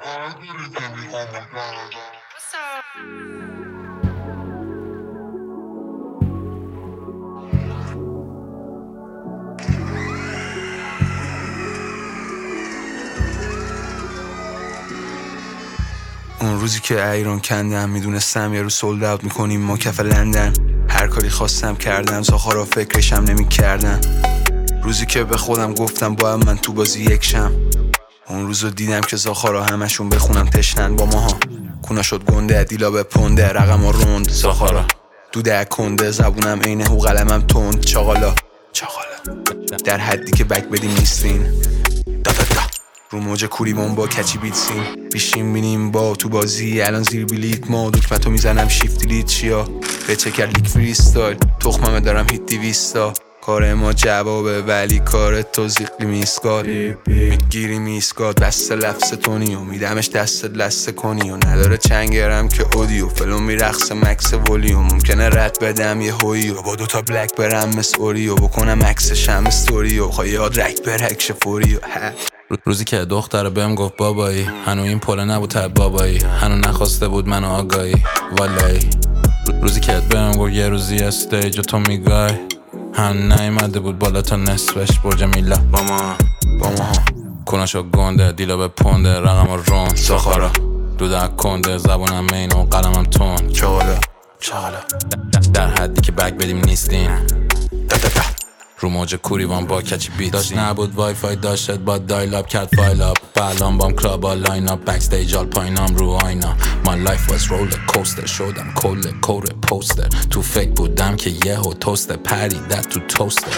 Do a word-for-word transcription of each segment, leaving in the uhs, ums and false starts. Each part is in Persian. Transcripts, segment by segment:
اون روزی که ایران کندم میدونستم یه روز سولد اوت میکنیم ما کف لندن. هر کاری خواستم کردم، ساخارا فکرشم نمی کردن. روزی که به خودم گفتم باید من تو بازی یکشم. اون روزو دیدم که زاخارا همشون بخونم تشنن با ماها. کونا شد گنده، دیلا به پنده، رقم و روند زاخارا دوده کنده، زبونم اینه و قلمم تند. چاقالا چاقالا در حدی که بک بدیم نیستین. دا دا دا رو موج کوریمون با کچی بیتسین. بیشیم بینیم با تو بازی الان زیر بلیت ما. دکمتو میزنم شیفت دیلیت چیا به چکر لیک فری استایل. تخممه دارم هیت دیویستا. کار ما جوابه ولی کار تو زیقلی میسکاد. میگیری میسکاد بسته لفظ تونی و میدمش دست لسته کنی. و نداره چنگرم که اودیو فلوم میرخص مکس ولیوم. ممکنه رد بدم یه هویی و با دوتا بلک برم مثل اوریو. بکنم عکسشم استوریو خواهی یاد رک برکش فوریو. روزی که دختر بهم گفت بابایی، هنو این پله نبود تب بابایی، هنو نخواسته بود منو آگاهی والایی. روزی که بهم گفت یه روزی استیج و تو میگای، هنو نیمده بود بالا تا نصفش برج میلا. با ما با ما کناشو گنده، دیلا به پنده، رقم و رون ساخارا دوده کنده، زبونم مین و قلمم تون. چاقالا چاقالا در حدی که بک بدیم نیستین. دا دا دا رو موج کوریوان با کچی بیت داشت نبود وای فای داشت با دایل اپ کرد فایل اپ. بلان بام کلابا لاین اپ بک استیج آل پایینام رو آینا. My life was roller coaster شدم کل کور پوستر. تو فکر بودم که یه هو توستر پریدت تو توستر.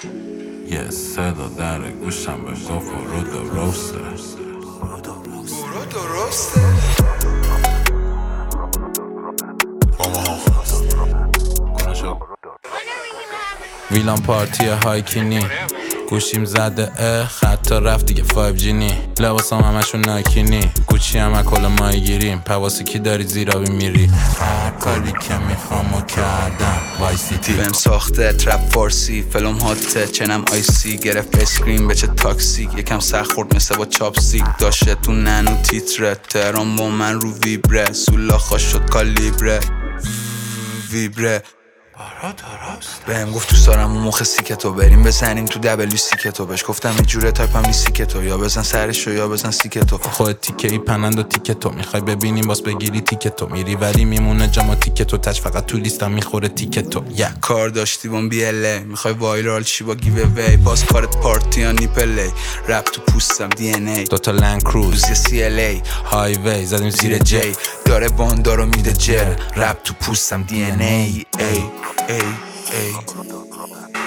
یه صدا در گوشم به گفت برو درسته برو درسته. ویلان پارتی هایکینی گوشیم زده اه خط رفت دیگه فایو جی نی. لباسام همشون نایکینی گوچی هم اکل مای گیریم. پواسی کی داری زیرابی میری. هر کاری که میخوامو کردم وای سیتی. بهم ساخته ترپ فارسی فلوم هاته چنم آیسی. گرفت اسکرین بچه تاکسیک یکم سخت خورد مثل با چاپسیک. داشته تو ننو تیتره تهران با من رو ویبره. سولا خوش شد کالیبره ویبره. بهم گفت دوست دارم اون مخ سیکتو بریم بزنیم تو دبلیو سیکتو. بهش گفتم این جوره تایپم نیست سیکتو. یا بزن سرشو یا بزن سیکتو. خود تیکه ای پنند و تیکتو میخوای ببینیم باز بگیری تیکتو. میری ولی میمونه جاما تیکتو تچ فقط تو لیستم میخوره تیکتو. یا کار داشتی بام بی ال ای میخوای وایرال چی با گیو اوی. باز کارت پارتی یا نیپلی رپ تو پوستم دی ان ای. دوتا لند کروز دوزی سی ال ای هایوی زدیم زیر جی. داره باندارو میده جر رپ تو پوستم دی ان ای ای ای ای